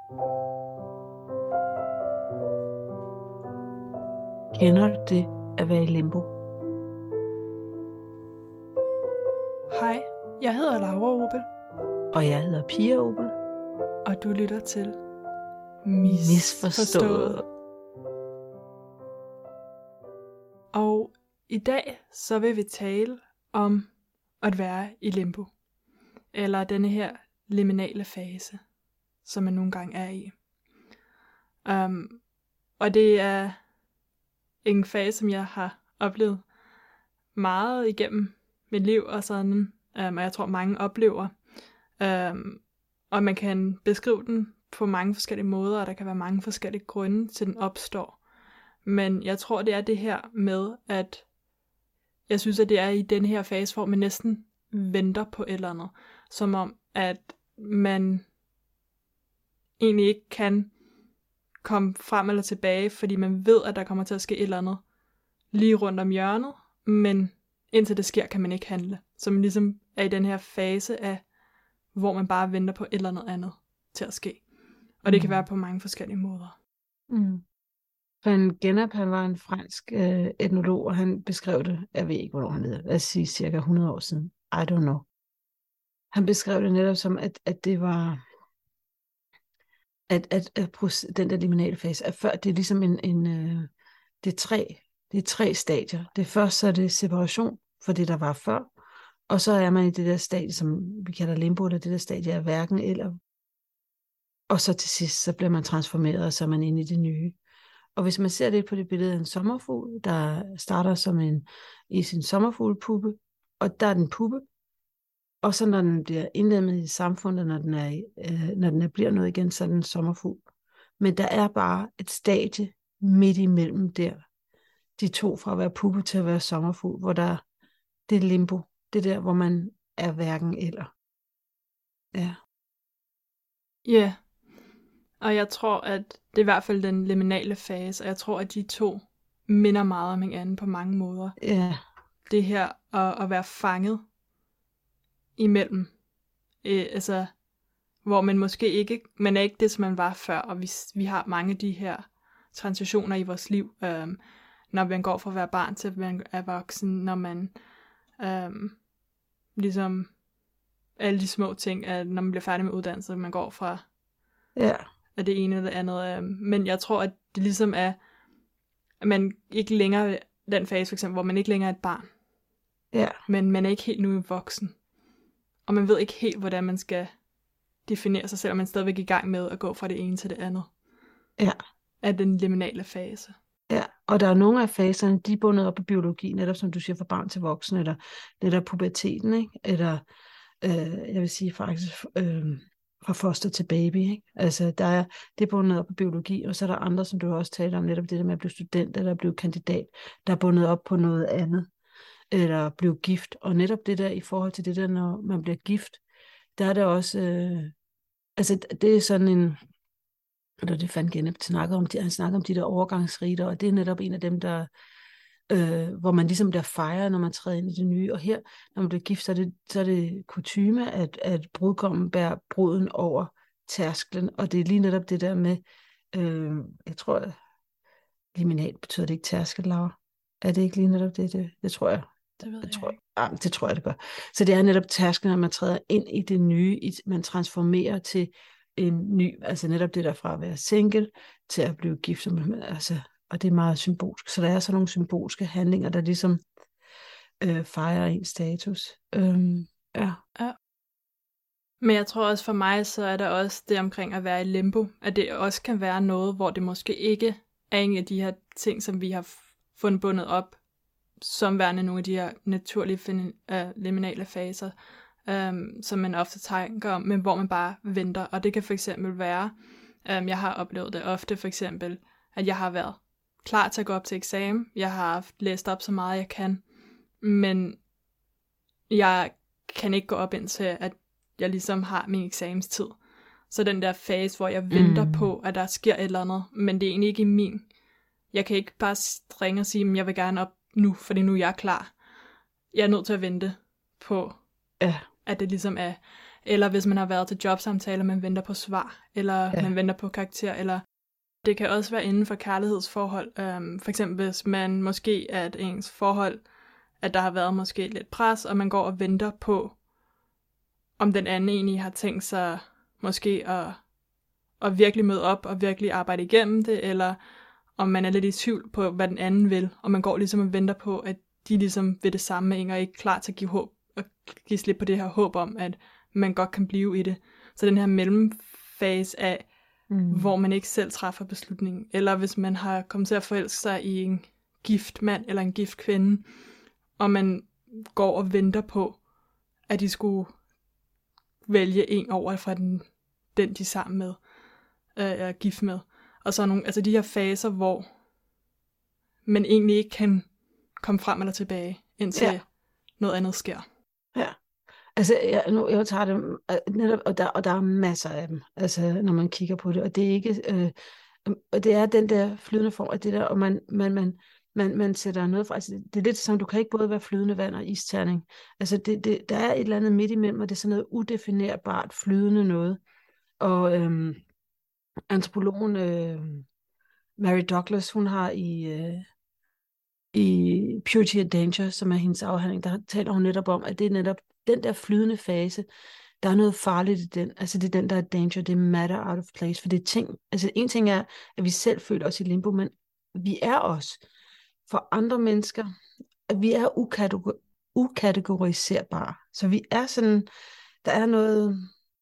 Kender du det at være i limbo? Hej, jeg hedder Laura Opel, Og jeg hedder Pia Opel. og du lytter til Misforstået. Og i dag så vil vi tale om at være i limbo, eller denne her liminale fase, som man nogle gange er i. Og det er en fase, som jeg har oplevet meget igennem mit liv og sådan, og jeg tror mange oplever. Og man kan beskrive den på mange forskellige måder, og der kan være mange forskellige grunde til, den opstår. Men jeg tror, det er det her med, at jeg synes, at det er i den her fase, hvor man næsten venter på et eller andet. Som om, at man egentlig ikke kan komme frem eller tilbage, fordi man ved, at der kommer til at ske et eller andet lige rundt om hjørnet, men indtil det sker, kan man ikke handle. Så man ligesom er i den her fase af, hvor man bare venter på et eller andet til at ske. Og det kan være på mange forskellige måder. Van Gennep, han var en fransk etnolog, og han beskrev det, jeg ved ikke, hvornår han levede, lad os sige cirka 100 år siden, I don't know. Han beskrev det netop som, at det var, at den der liminale fase, at før det er ligesom det er tre stadier. Det første så er det separation for det, der var før, og så er man i det der stadie, som vi kalder limbo, eller det der stadie af hverken eller, og så til sidst, så bliver man transformeret, og så er man inde i det nye. Og hvis man ser det på det billede af en sommerfugl, der starter som i sin sommerfuglepuppe, og der er den puppe, og så når den bliver indlemmet i samfundet, når den bliver noget igen, så er den en sommerfugl. Men der er bare et stadie midt imellem der, de to fra at være puppe til at være sommerfugl, hvor det er limbo. Det der, hvor man er hverken eller. Ja. Ja, og jeg tror, at det er i hvert fald den liminale fase, og jeg tror, at de to minder meget om hinanden på mange måder. Ja. Det her at være fanget imellem, altså hvor man måske ikke, man er ikke det, som man var før, og vi har mange af de her transitioner i vores liv, når man går fra at være barn til at man er voksen, når man ligesom alle de små ting, når man bliver færdig med uddannelse, man går fra af det ene eller det andet. Men jeg tror, at det ligesom er, at man ikke længere, den fase for eksempel, hvor man ikke længere er et barn. Ja. Men man er ikke helt nu voksen. Og man ved ikke helt, hvordan man skal definere sig selv, og man er stadigvæk i gang med at gå fra det ene til det andet. Ja. Af den liminale fase. Ja, og der er nogle af faserne, de er bundet op på biologi, netop som du siger, fra barn til voksen, eller netop puberteten, ikke? Eller jeg vil sige faktisk fra foster til baby, ikke? Altså det er bundet op på biologi, og så er der andre, som du også taler om, netop det der med at blive student, eller at blive kandidat, der er bundet op på noget andet, eller blive gift, og netop det der i forhold til det der, når man bliver gift, der er der også, altså det er sådan en, eller det fandt Gennep snakker om, han snakker om de der overgangsriter, og det er netop en af dem, der hvor man ligesom der fejrer, når man træder ind i det nye. Og her, når man bliver gift, så er det kutyme, at brudgommen bærer bruden over tærsklen, og det er lige netop det der med, jeg tror, liminal betyder det ikke tærskel, Laura? Er det ikke lige netop det? Det tror jeg. Det ved jeg ikke. Det tror jeg, det gør. Så det er netop tærsklen, når man træder ind i det nye, man transformerer til en ny, altså netop det der fra at være single til at blive gift, altså, og det er meget symbolsk. Så der er så nogle symbolske handlinger, der ligesom fejrer en status. Ja. Men jeg tror også for mig, så er der også det omkring at være i limbo, at det også kan være noget, hvor det måske ikke er en af de her ting, som vi har fundet bundet op, som værende nogle af de her naturlige liminale faser, som man ofte tænker om, men hvor man bare venter. Og det kan for eksempel være, jeg har oplevet det ofte for eksempel, at jeg har været klar til at gå op til eksamen. Jeg har haft læst op så meget jeg kan, men jeg kan ikke gå op indtil, at jeg ligesom har min eksamenstid. Så den der fase, hvor jeg venter på, at der sker et eller andet, men det er egentlig ikke min. Jeg kan ikke bare ringe og sige, at jeg vil gerne op nu, fordi nu er jeg klar. Jeg er nødt til at vente på, at det ligesom er eller hvis man har været til jobsamtaler, man venter på svar, eller man venter på karakter, eller det kan også være inden for kærlighedsforhold. For eksempel hvis man måske er et ens forhold, at der har været måske lidt pres, og man går og venter på, om den anden egentlig har tænkt sig måske at virkelig møde op og virkelig arbejde igennem det, eller om man er lidt i tvivl på, hvad den anden vil, og man går ligesom og venter på, at de ligesom vil det samme med en, og ikke klar til at give håb, og give slip på det her håb om, at man godt kan blive i det. Så den her mellemfase af, hvor man ikke selv træffer beslutningen, eller hvis man har kommet til at forelske sig i en gift mand eller en gift kvinde, og man går og venter på, at de skulle vælge en over fra den de er sammen med, er gift med. Og så nogle, altså de her faser, hvor man egentlig ikke kan komme frem eller tilbage, indtil noget andet sker. Ja. Altså, jeg tager dem netop, og der er masser af dem, altså, når man kigger på det, og det er ikke, og det er den der flydende form af det der, og man sætter noget fra, altså, det er lidt som, du kan ikke både være flydende vand og isterning, altså, der er et eller andet midt imellem, og det er sådan noget udefinerbart flydende noget, og antropologen Mary Douglas, hun har i Purity and Danger, som er hendes afhandling, der taler hun netop om, at det er netop den der flydende fase, der er noget farligt i den. Altså det er den, der er danger, det er matter out of place. For det er ting, altså en ting er, at vi selv føler os i limbo, men vi er også for andre mennesker, at vi er ukategoriserbare. Så vi er sådan, der er noget,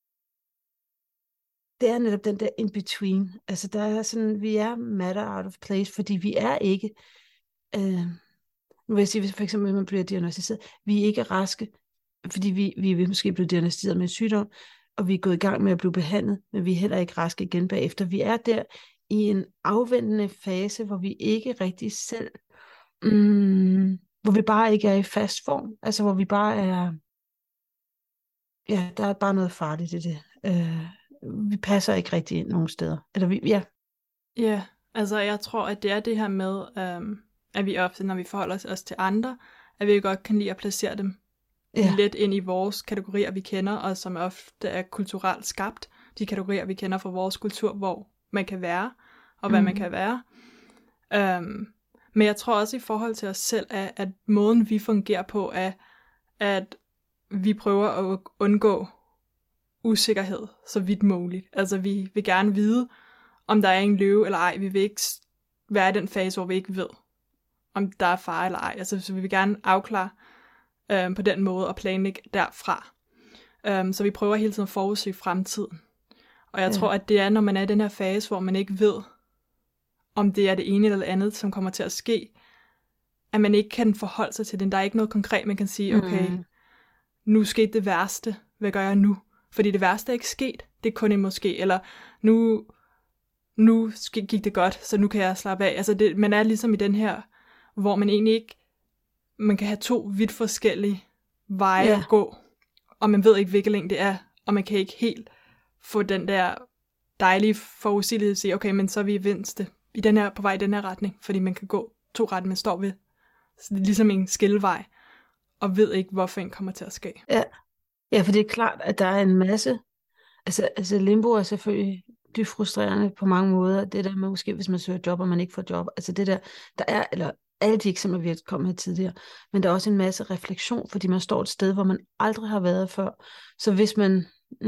det er netop den der in-between. Altså der er sådan, vi er matter out of place, fordi vi er ikke, nu vil jeg sige, hvis for eksempel man bliver diagnosticeret, vi er ikke raske, fordi vi er måske blevet diagnosticeret med en sygdom, og vi er gået i gang med at blive behandlet, men vi er heller ikke raske igen bagefter. Vi er der i en afventende fase, hvor vi ikke rigtig selv, hvor vi bare ikke er i fast form, altså hvor vi bare er, ja, der er bare noget farligt i det. Vi passer ikke rigtig ind nogen steder. Eller Ja, altså jeg tror, at det er det her med, at vi ofte, når vi forholder os til andre, at vi godt kan lide at placere dem lidt ind i vores kategorier, vi kender, og som ofte er kulturelt skabt. De kategorier, vi kender fra vores kultur, hvor man kan være, og hvad man kan være. Men jeg tror også i forhold til os selv, at måden vi fungerer på, er, at vi prøver at undgå usikkerhed så vidt muligt. Altså vi vil gerne vide, om der er en løve eller ej. Vi vil ikke være i den fase, hvor vi ikke ved, om der er fare eller ej. Altså så vi vil gerne afklare på den måde og planlægge derfra. Så vi prøver hele tiden at forudse fremtiden. Og jeg tror, at det er, når man er i den her fase, hvor man ikke ved, om det er det ene eller det andet, som kommer til at ske, at man ikke kan forholde sig til det. Der er ikke noget konkret, man kan sige, okay, nu skete det værste. Hvad gør jeg nu? Fordi det værste er ikke sket. Det er kun en måske. Eller nu gik det godt, så nu kan jeg slappe af. Altså man er ligesom i den her, hvor man egentlig ikke, man kan have to vidt forskellige veje at gå, og man ved ikke, hvilken længde det er, og man kan ikke helt få den der dejlige forudsigelighed at sige, okay, men så er vi på vej i den her retning, fordi man kan gå to retninger, man står ved. Så det er ligesom en skillevej, og ved ikke, hvorfor en kommer til at ske. Ja, for det er klart, at der er en masse, altså limbo er selvfølgelig dybt frustrerende på mange måder. Det der med måske, hvis man søger job, og man ikke får job, altså det der er, eller alle de eksempler, vi har kommet her tidligere, men der er også en masse refleksion, fordi man står et sted, hvor man aldrig har været før. Så hvis man,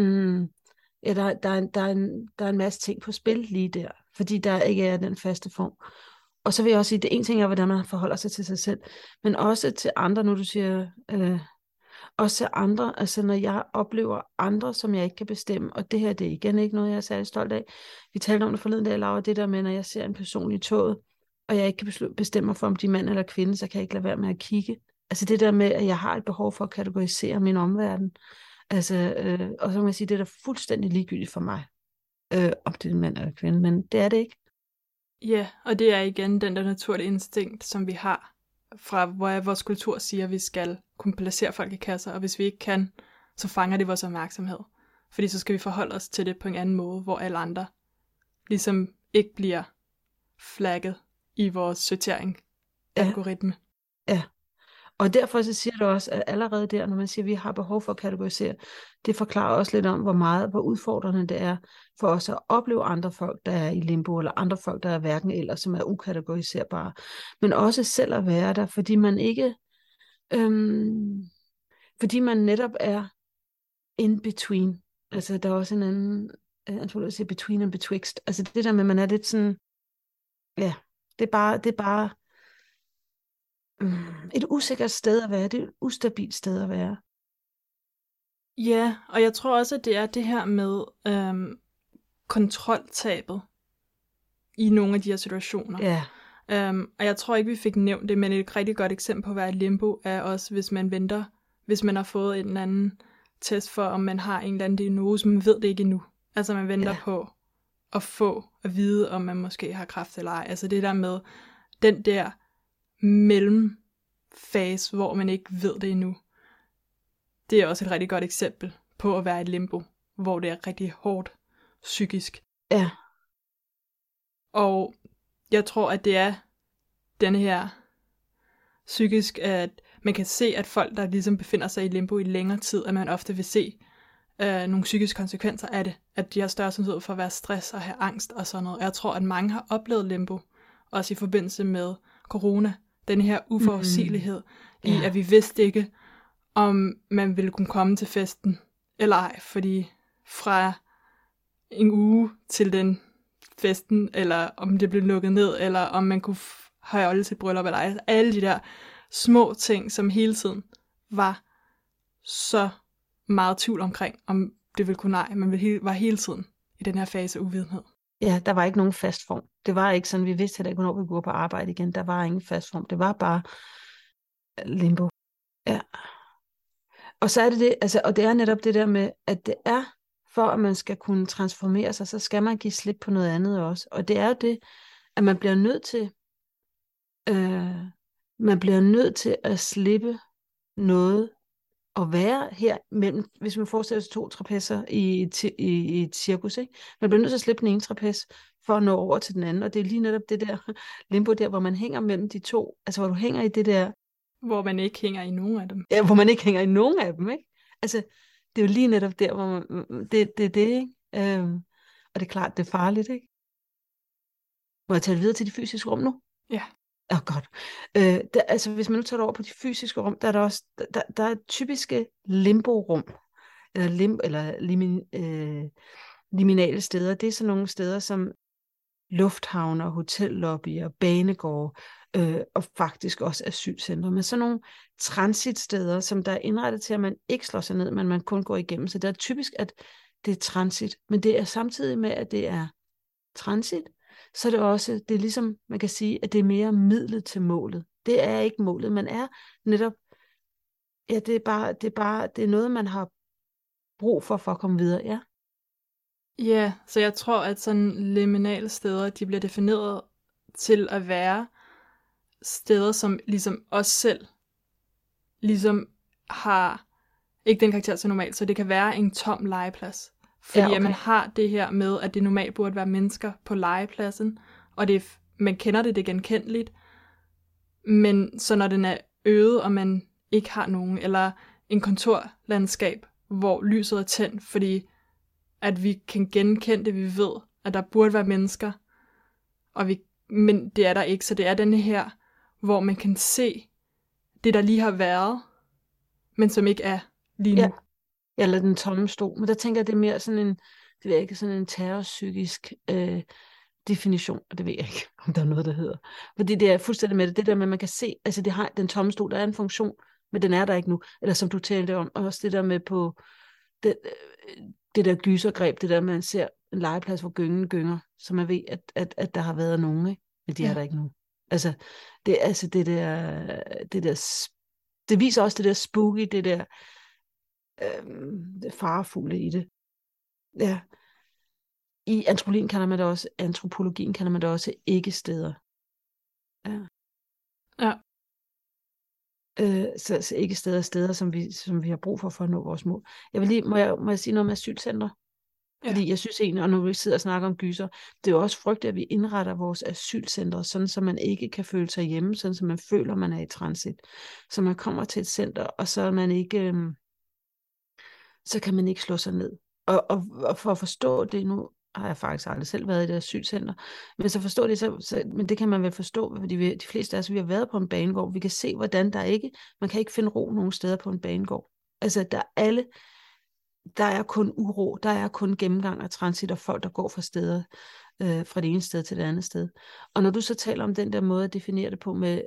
der er en masse ting på spil lige der, fordi der ikke er den faste form. Og så vil jeg også sige, det ene ting er, hvordan man forholder sig til sig selv, men også til andre, nu du siger, også til andre, altså når jeg oplever andre, som jeg ikke kan bestemme, og det her, det er igen ikke noget, jeg er særlig stolt af. Vi talte om det forleden dag, Laura, det der med, når jeg ser en person i toget, og jeg ikke kan bestemme mig for, om de er mand eller kvinde, så kan jeg ikke lade være med at kigge. Altså det der med, at jeg har et behov for at kategorisere min omverden. Altså, og så kan man sige, det er da fuldstændig ligegyldigt for mig, om det er en mand eller kvinde, men det er det ikke. Ja, og det er igen den der naturlige instinkt, som vi har, fra hvor vores kultur siger, at vi skal kunne placere folk i kasser, og hvis vi ikke kan, så fanger det vores opmærksomhed. Fordi så skal vi forholde os til det på en anden måde, hvor alle andre ligesom ikke bliver flagget i vores sortering-algoritme. Ja, Og derfor så siger du også, at allerede der, når man siger, at vi har behov for at kategorisere, det forklarer også lidt om, hvor udfordrende det er for os at opleve andre folk, der er i limbo, eller andre folk, der er hverken eller, som er ukategoriserbare. Men også selv at være der, fordi man ikke, fordi man netop er in between. Altså, der er også en anden, jeg tror, jeg siger between and betwixt. Altså, det der med, man er lidt sådan, ja, det er bare et usikkert sted at være. Det er et ustabilt sted at være. Ja, og jeg tror også, at det er det her med kontroltabet i nogle af de her situationer. Ja. Og jeg tror ikke, vi fik nævnt det, men et rigtig godt eksempel på at være i limbo er også, hvis man har fået en eller anden test for, om man har en eller anden diagnose, man ved det ikke endnu. Altså man venter på at vide, om man måske har kræft eller ej. Altså det der med den der mellemfase, hvor man ikke ved det endnu. Det er også et rigtig godt eksempel på at være i limbo, hvor det er rigtig hårdt psykisk. Ja. Og jeg tror, at det er denne her psykisk, at man kan se, at folk, der ligesom befinder sig i limbo i længere tid, at man ofte vil se nogle psykiske konsekvenser af det. At de har større sandsynlighed for at være stress og have angst og sådan noget. Og jeg tror, at mange har oplevet limbo, også i forbindelse med corona. Den her uforudsigelighed i, at vi vidste ikke, om man ville kunne komme til festen eller ej. Fordi fra en uge til den festen, eller om det blev lukket ned, eller om man kunne holde sit bryllup eller ej. Alle de der små ting, som hele tiden var så meget tvivl omkring, om det ville kunne nej. Man var hele tiden i den her fase af uvidenhed. Ja, der var ikke nogen fast form. Det var ikke sådan, vi vidste heller ikke, hvornår vi kunne gå på arbejde igen. Der var ingen fast form. Det var bare limbo. Ja. Og så er det, altså, og det er netop det der med, at det er, for at man skal kunne transformere sig, så skal man give slip på noget andet også. Og det er jo det, at man bliver nødt til at slippe noget og være her mellem, hvis man forestiller sig 2 trapezzer i et cirkus, ikke? Man bliver nødt til at slippe den ene trapez for at nå over til den anden, og det er lige netop det der limbo der, hvor man hænger mellem de to, altså hvor du hænger i det der... Hvor man ikke hænger i nogen af dem. Ja, hvor man ikke hænger i nogen af dem, ikke? Altså, det er jo lige netop der, hvor man... Det er det, ikke? Og det er klart, det er farligt, ikke? Må jeg tage det videre til de fysiske rum nu? Ja. Godt. Altså, hvis man nu tager det over på de fysiske rum, der er der også der er typiske limbo-rum, eller liminale steder. Det er sådan nogle steder som lufthavner, hotellobbyer, banegårde, og faktisk også asylcentre. Men sådan nogle transitsteder, som der er indrettet til, at man ikke slår sig ned, men man kun går igennem. Så det er typisk, at det er transit. Men det er samtidig med, at det er transit, så er det også, det er ligesom, man kan sige, at det er mere midlet til målet. Det er ikke målet. Man er netop, ja, det er noget, man har brug for at komme videre, ja. Ja, så jeg tror, at sådan liminale steder, de bliver defineret til at være steder, som ligesom os selv ligesom har ikke den karakter til normalt, så det kan være en tom legeplads. Fordi at man har det her med, at det normalt burde være mennesker på legepladsen, og man kender det er genkendeligt, men så når den er øde, og man ikke har nogen, eller en kontorlandskab, hvor lyset er tændt, fordi at vi kan genkende det, vi ved, at der burde være mennesker, men det er der ikke, så det er denne her, hvor man kan se det, der lige har været, men som ikke er lige nu. Ja. Eller den tomme stol. Men der tænker jeg, det er mere sådan en, det ved jeg ikke, sådan en terrorpsykisk definition, og det ved jeg ikke, om der er noget, der hedder. Fordi det er fuldstændig med det der med, at man kan se, altså det har den tomme stol, der er en funktion, men den er der ikke nu. Eller som du talte om, også det der med på det der gysergreb, det der med, at man ser en legeplads, hvor gyngen gynger, så man ved, at der har været nogen, ikke? Men de er der ikke nu. Altså, det der, det viser også det der spooky, det der det farefulde i det. Ja. I antropologien kalder man det også ikke-steder. Ja. Ja. Så ikke-steder, som vi har brug for at nå vores mål. Jeg vil lige, må jeg sige noget om asylcentre? Ja. Fordi jeg synes egentlig, og når vi sidder og snakker om gyser, det er jo også frygteligt, at vi indretter vores asylcentre, sådan så man ikke kan føle sig hjemme, sådan så man føler, man er i transit. Så man kommer til et center, og så er man ikke, så kan man ikke slå sig ned. Og for at forstå det nu, har jeg faktisk aldrig selv været i et asylcenter, men så forstå det, men det kan man vel forstå, fordi de fleste af os, vi har været på en banegård, vi kan se, hvordan man kan ikke finde ro nogen steder på en banegård. Altså, der er kun uro, der er kun gennemgang og transit og folk, der går fra steder, fra det ene sted til det andet sted. Og når du så taler om den der måde at definere det på med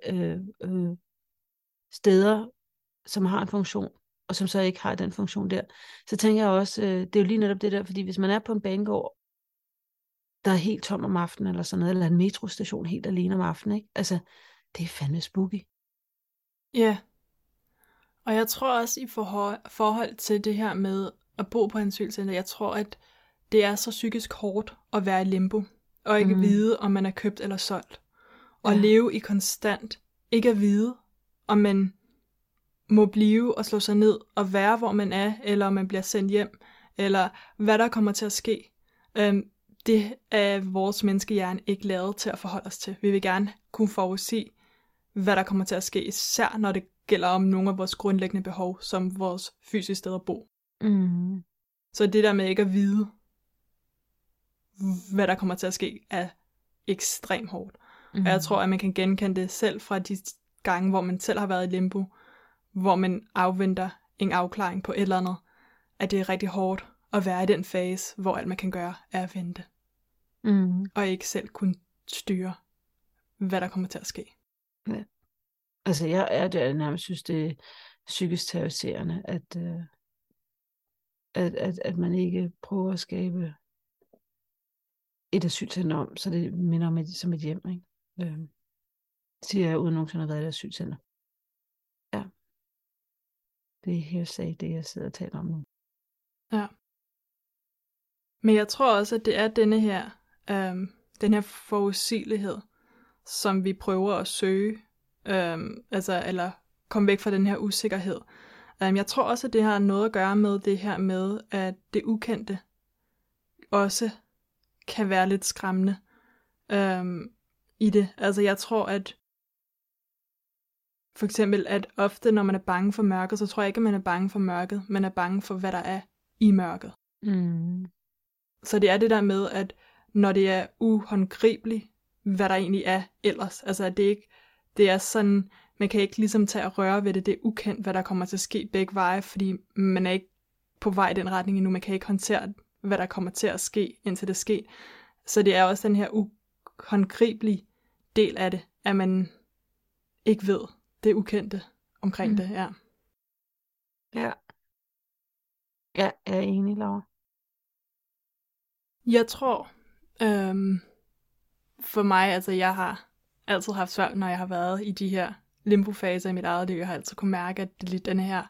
steder, som har en funktion, og som så ikke har den funktion der, så tænker jeg også, det er jo lige netop det der, fordi hvis man er på en banegård, der er helt tom om aftenen, eller sådan noget, eller en metrostation helt alene om aftenen, ikke? Altså, det er fandme spooky. Ja, og jeg tror også i forhold til det her med at bo på en asylcenter, jeg tror, at det er så psykisk hårdt at være i limbo, og ikke vide, om man er købt eller solgt. Og leve i konstant, ikke at vide, om man må blive og slå sig ned og være, hvor man er, eller om man bliver sendt hjem, eller hvad der kommer til at ske. Det er vores menneskehjerne ikke lavet til at forholde os til. Vi vil gerne kunne forudsige, hvad der kommer til at ske, især når det gælder om nogle af vores grundlæggende behov, som vores fysiske sted at bo. Så det der med ikke at vide, hvad der kommer til at ske, er ekstremt hårdt. Og jeg tror, at man kan genkende det selv fra de gange, hvor man selv har været i limbo, hvor man afventer en afklaring på et eller andet, at det er rigtig hårdt at være i den fase, hvor alt man kan gøre er at vente. Og ikke selv kunne styre, hvad der kommer til at ske. Ja. Altså jeg nærmest synes, det er psykisk terroriserende, at man ikke prøver at skabe et asylcenter om, så det minder om som et hjem, ikke? Siger jeg uden nogensinde at have været i et asylcenter. Ja. Det er hearsay, det jeg sidder og taler om nu. Ja. Men jeg tror også, at det er den her forudsigelighed, som vi prøver at søge, eller komme væk fra den her usikkerhed. Jeg tror også, at det har noget at gøre med det her med, at det ukendte også kan være lidt skræmmende i det. Altså jeg tror, at for eksempel, at ofte når man er bange for mørket, så tror jeg ikke, at man er bange for mørket, man er bange for, hvad der er i mørket. Så det er det der med, at når det er uhåndgribeligt, hvad der egentlig er ellers. Altså at det er sådan, man kan ikke ligesom tage og røre ved det, det er ukendt, hvad der kommer til at ske begge veje, fordi man er ikke på vej i den retning endnu, man kan ikke håndtere, hvad der kommer til at ske, indtil det sker. Så det er også den her uhåndgribelige del af det, at man ikke ved det ukendte omkring det, ja. Ja. Ja, jeg er enig, Laura. Jeg tror, for mig, altså jeg har altid haft svært, når jeg har været i de her limbofaser i mit eget liv. Jeg har altid kunne mærke, at det er lidt den her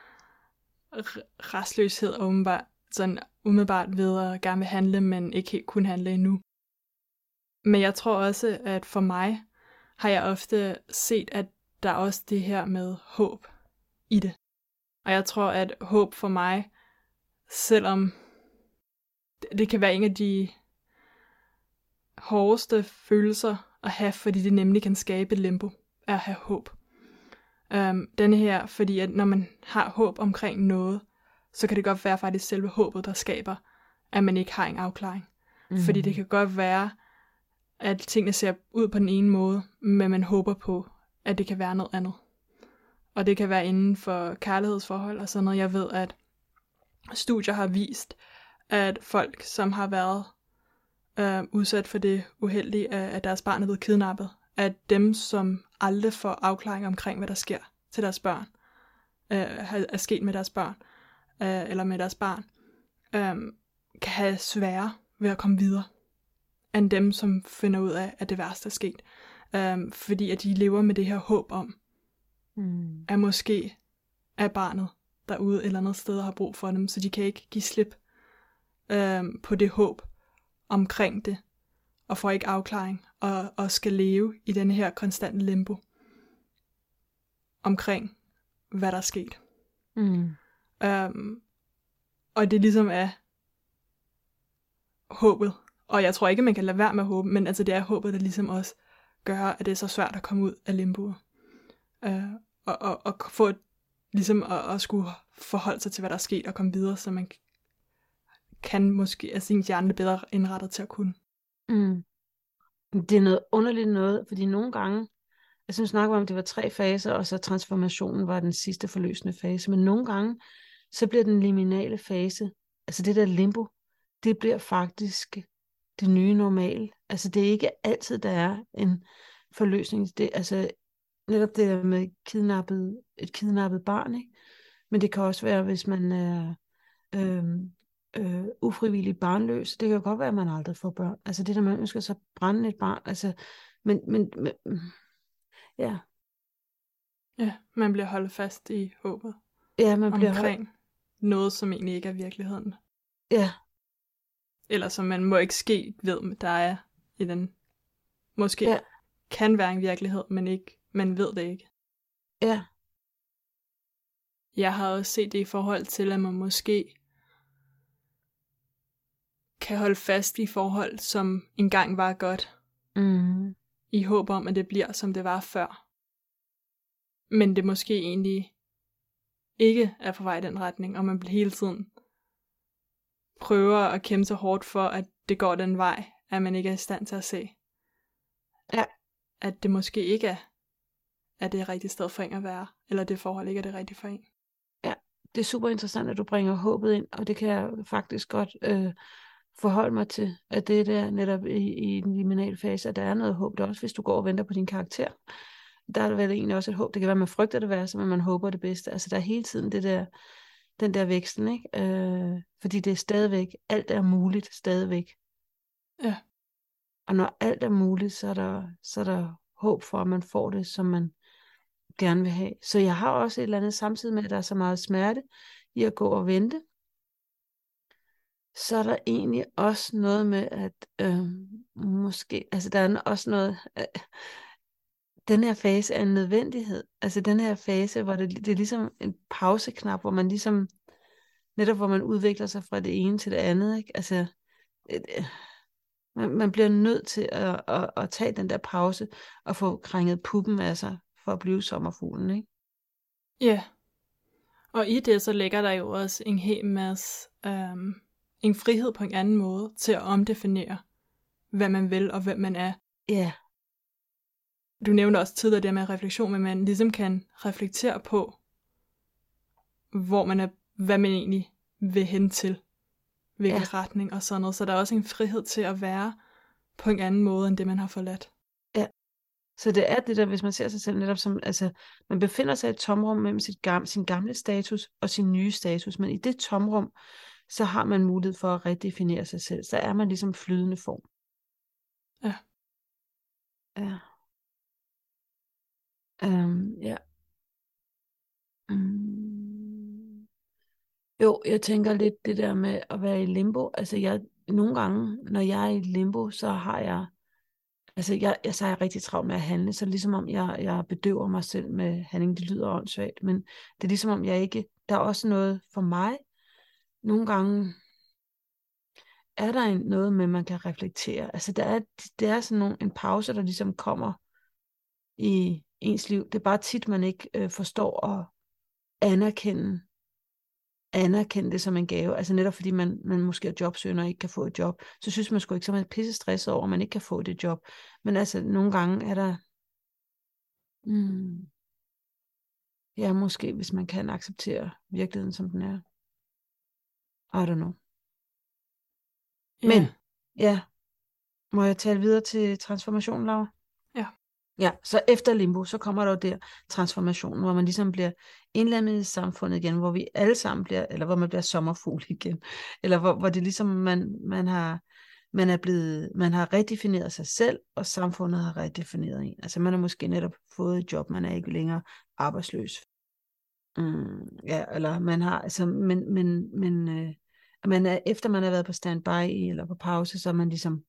restløshed og umiddelbart ved at gerne vil handle, men ikke helt kunne handle endnu. Men jeg tror også, at for mig har jeg ofte set, at der er også det her med håb i det. Og jeg tror, at håb for mig, selvom det kan være en af de hårdeste følelser at have, fordi det nemlig kan skabe et limbo, er at have håb. Denne her, fordi at når man har håb omkring noget, så kan det godt være faktisk selve håbet, der skaber, at man ikke har en afklaring. Fordi det kan godt være, at tingene ser ud på den ene måde, men man håber på, at det kan være noget andet. Og det kan være inden for kærlighedsforhold og sådan noget. Jeg ved, at studier har vist, at folk, som har været udsat for det uheldige, at deres barn er blevet kidnappet, at dem, som aldrig får afklaring omkring, hvad der sker til deres børn, er sket med deres børn, eller med deres barn, kan have sværere ved at komme videre, end dem, som finder ud af, at det værste er sket. Fordi at de lever med det her håb om, at måske er barnet derude et eller andet sted og har brug for dem, så de kan ikke give slip på det håb omkring det, og får ikke afklaring, og skal leve i den her konstante limbo omkring, hvad der er sket. Og det ligesom er håbet. Og jeg tror ikke, man kan lade være med at håbe, men altså det er håbet, der ligesom også gør, at det er så svært at komme ud af limboet. Og få ligesom at skulle forholde sig til, hvad der er sket, og komme videre, så man kan måske af sin hjerne bedre indrettet til at kunne. Mm. Det er noget underligt noget, fordi nogle gange, jeg synes snakker om, det var 3 faser, og så transformationen var den sidste forløsende fase, men nogle gange, så bliver den liminale fase, altså det der limbo, det bliver faktisk det nye normal. Altså det er ikke altid, der er en forløsning. Det, altså netop det der med et kidnappet barn, ikke? Men det kan også være, hvis man er ufrivilligt barnløs. Det kan jo godt være, at man aldrig får børn. Altså det der, man ønsker sig brænde et barn. Altså, men ja. Ja, man bliver holdt fast i håbet. Ja, man bliver omkring noget, som egentlig ikke er virkeligheden. Ja. Eller som man må ikke ske ved, der er i den, måske kan være en virkelighed, men ikke, man ved det ikke. Ja. Jeg har også set det i forhold til, at man måske kan holde fast i forhold, som engang var godt. I håb om, at det bliver, som det var før. Men det måske egentlig ikke er på vej i den retning, og man hele tiden prøver at kæmpe så hårdt for, at det går den vej, at man ikke er i stand til at se. Ja. At det måske ikke er det rigtige sted for en at være, eller det forhold ikke er det rigtige for en. Ja, det er super interessant, at du bringer håbet ind, og det kan jeg faktisk godt forholde mig til, at det der netop i den liminale fase, at der er noget håb. Det er også, hvis du går og venter på din karakter. Der er vel egentlig også et håb. Det kan være, at man frygter det værste, men man håber det bedste. Altså, der er hele tiden den der væksten, ikke? Fordi det er stadigvæk, alt er muligt stadigvæk. Ja. Og når alt er muligt, så er der håb for, at man får det, som man gerne vil have. Så jeg har også et eller andet, samtidig med, at der er så meget smerte i at gå og vente, så er der egentlig også noget med, at måske, altså der er også noget, den her fase er en nødvendighed. Altså den her fase, hvor det er ligesom en pauseknap, hvor man ligesom, netop hvor man udvikler sig fra det ene til det andet, ikke? Altså, man bliver nødt til at tage den der pause, og få krænget puppen af sig, for at blive sommerfuglen, ikke? Ja. Og i det, så ligger der jo også en hel masse, en frihed på en anden måde, til at omdefinere, hvad man vil, og hvem man er. Ja. Du nævnte også tidligere det med refleksion, men man ligesom kan reflektere på, hvor man er, hvad man egentlig vil hen til, hvilken retning og sådan noget. Så der er også en frihed til at være på en anden måde, end det man har forladt. Ja, så det er det der, hvis man ser sig selv netop som, altså man befinder sig i et tomrum mellem sin gamle status og sin nye status, men i det tomrum, så har man mulighed for at redefinere sig selv. Så er man ligesom flydende form. Ja. Ja. Ja. Jo, jeg tænker lidt det der med at være i limbo. Altså nogle gange, når jeg er i limbo, så har jeg, så er jeg rigtig travlt med at handle. Så ligesom om jeg bedøver mig selv med handling. Det lyder åndssvagt, men det er ligesom om jeg ikke, der er også noget for mig. Nogle gange er der noget med, man kan reflektere. Altså det er sådan en pause, der ligesom kommer i ens liv. Det er bare tit, man ikke forstår at anerkende det som en gave. Altså netop fordi man måske er jobsøgende og ikke kan få et job, så synes man sgu ikke, så man er pisse stresset over, at man ikke kan få det job. Men altså nogle gange er der ja, måske hvis man kan acceptere virkeligheden, som den er. I don't know. Men, ja. Må jeg tale videre til transformationen, Laura? Ja. Ja, så efter limbo, så kommer der jo der transformationen, hvor man ligesom bliver indlemmet i samfundet igen, hvor vi alle sammen bliver, eller hvor man bliver sommerfugl igen, eller hvor det ligesom, man har redefineret sig selv, og samfundet har redefineret en. Altså man har måske netop fået et job, man er ikke længere arbejdsløs. Ja, eller man har, altså, man er, efter man har været på standby eller på pause, så er man ligesom,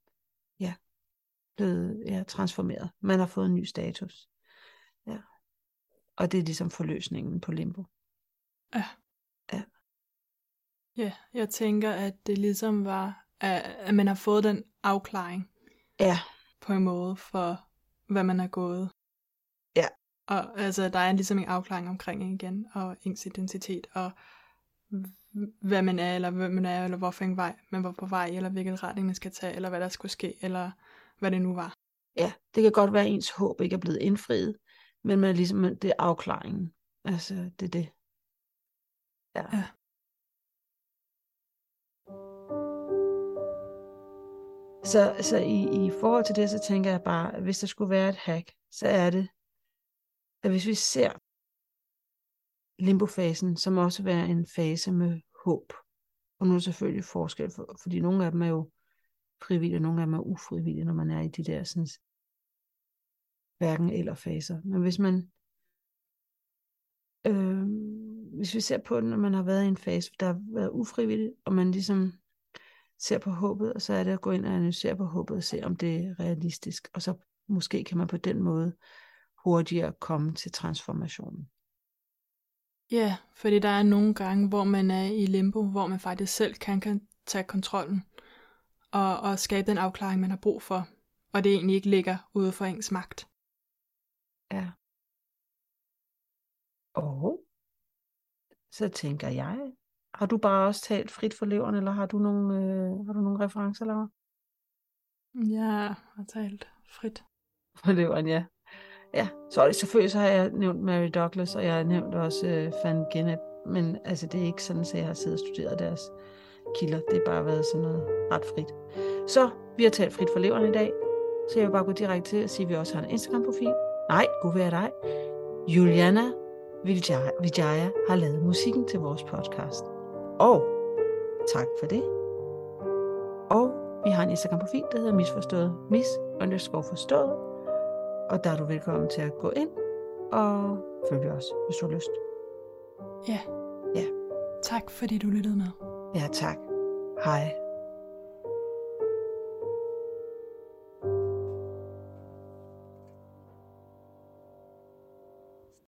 blevet transformeret. Man har fået en ny status. Ja. Og det er ligesom forløsningen på limbo. Ja. Jeg tænker, at det ligesom var at man har fået den afklaring Ja. på en måde for, hvad man er gået. Ja. Og altså, der er ligesom en afklaring omkring en igen, og ens identitet, og hvad man er, eller hvem man er, eller hvorfor en vej man var på vej, eller hvilken retning man skal tage, eller hvad der skulle ske, eller hvad det nu var. Ja, det kan godt være, at ens håb ikke er blevet indfriet, men man er ligesom, det er afklaringen. Altså, det er det. Ja. Så i forhold til det, så tænker jeg bare, at hvis der skulle være et hack, så er det, at hvis vi ser limbofasen, som også være en fase med håb, og nu er der selvfølgelig forskel, fordi nogle af dem er jo frivillige, og nogle af dem er ufrivillige, når man er i de der sådan, hverken eller faser. Men hvis vi ser på det, når man har været i en fase, der har været ufrivillig, og man ligesom ser på håbet, og så er det at gå ind og analysere på håbet og se, om det er realistisk. Og så måske kan man på den måde hurtigere komme til transformationen. Ja, fordi der er nogle gange, hvor man er i limbo, hvor man faktisk selv kan tage kontrollen og skabe den afklaring, man har brug for. Og det egentlig ikke ligger ude for ens magt. Ja. Og så tænker jeg, har du bare også talt frit for leveren, eller har du nogle referencer, Laura? Jeg har talt frit. For leveren, ja. Ja, selvfølgelig så har jeg nævnt Mary Douglas, og jeg har nævnt også Van Gennep, men altså det er ikke sådan, at jeg har siddet og studeret deres kilder. Det har bare været sådan noget ret frit. Så vi har talt frit for leveren i dag, så jeg vil bare gå direkte til at sige, at vi også har en Instagram-profil. Nej, god være dig. Juliana Vijaya har lavet musikken til vores podcast. Og tak for det. Og vi har en Instagram-profil, der hedder misforstået, mis_forstået. Og der er du velkommen til at gå ind og følge os, hvis du har lyst. Ja. Tak fordi du lyttede med. Ja, tak. Hej.